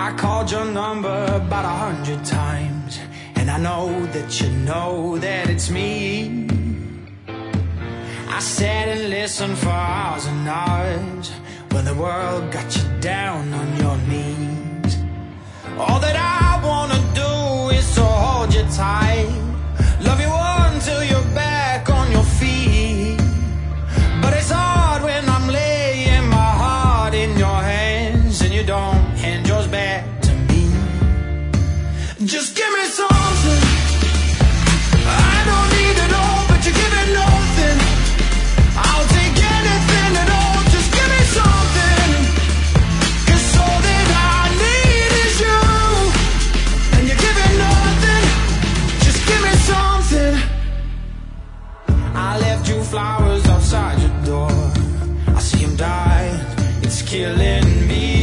I called your number about 100 times, and I know that you know that it's me. I sat and listened for hours and hours when the world got you down on your knees. All that I wanna do is to hold you tight, love you until you're back on your feet. But it's hard when I'm laying my heart in your hands and you don't hand yours back to me. Just give me something. I don't need it all, but you give me nothing. I'll take anything at all. Just give me something, 'cause all that I need is you, and you give me nothing. Just give me something. I left you flowers outside your door. I see them die, it's killing me.